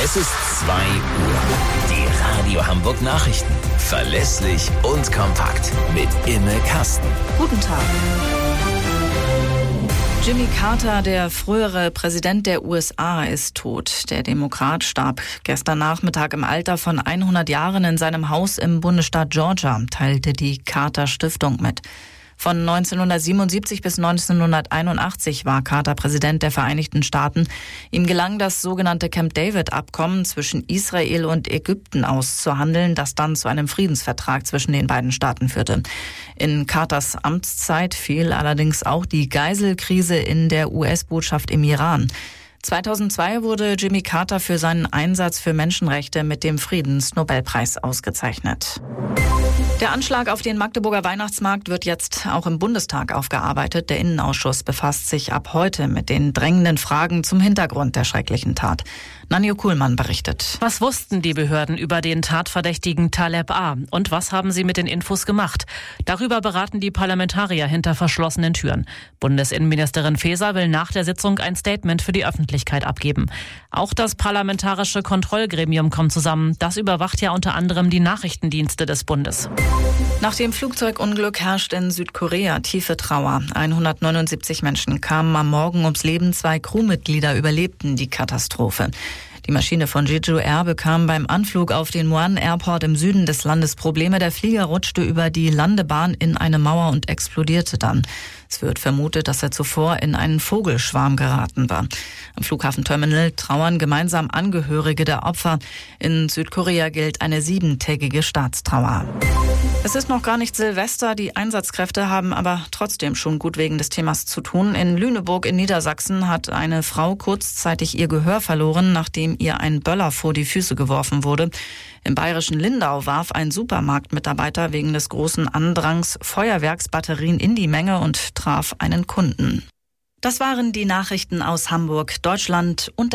Es ist 2 Uhr. Die Radio Hamburg Nachrichten. Verlässlich und kompakt. Mit Imme Kasten. Guten Tag. Jimmy Carter, der frühere Präsident der USA, ist tot. Der Demokrat starb gestern Nachmittag im Alter von 100 Jahren in seinem Haus im Bundesstaat Georgia, teilte die Carter Stiftung mit. Von 1977 bis 1981 war Carter Präsident der Vereinigten Staaten. Ihm gelang das sogenannte Camp David-Abkommen zwischen Israel und Ägypten auszuhandeln, das dann zu einem Friedensvertrag zwischen den beiden Staaten führte. In Carters Amtszeit fiel allerdings auch die Geiselkrise in der US-Botschaft im Iran. 2002 wurde Jimmy Carter für seinen Einsatz für Menschenrechte mit dem Friedensnobelpreis ausgezeichnet. Der Anschlag auf den Magdeburger Weihnachtsmarkt wird jetzt auch im Bundestag aufgearbeitet. Der Innenausschuss befasst sich ab heute mit den drängenden Fragen zum Hintergrund der schrecklichen Tat. Nanjo Kuhlmann berichtet. Was wussten die Behörden über den Tatverdächtigen Taleb A. und was haben sie mit den Infos gemacht? Darüber beraten die Parlamentarier hinter verschlossenen Türen. Bundesinnenministerin Faeser will nach der Sitzung ein Statement für die Öffentlichkeit abgeben. Auch das Parlamentarische Kontrollgremium kommt zusammen. Das überwacht ja unter anderem die Nachrichtendienste des Bundes. Nach dem Flugzeugunglück herrscht in Südkorea tiefe Trauer. 179 Menschen kamen am Morgen ums Leben, 2 Crewmitglieder überlebten die Katastrophe. Die Maschine von Jeju Air bekam beim Anflug auf den Muan Airport im Süden des Landes Probleme. Der Flieger rutschte über die Landebahn in eine Mauer und explodierte dann. Es wird vermutet, dass er zuvor in einen Vogelschwarm geraten war. Am Flughafenterminal trauern gemeinsam Angehörige der Opfer. In Südkorea gilt eine 7-tägige Staatstrauer. Es ist noch gar nicht Silvester, die Einsatzkräfte haben aber trotzdem schon gut wegen des Themas zu tun. In Lüneburg in Niedersachsen hat eine Frau kurzzeitig ihr Gehör verloren, nachdem ihr ein Böller vor die Füße geworfen wurde. Im bayerischen Lindau warf ein Supermarktmitarbeiter wegen des großen Andrangs Feuerwerksbatterien in die Menge und traf einen Kunden. Das waren die Nachrichten aus Hamburg, Deutschland und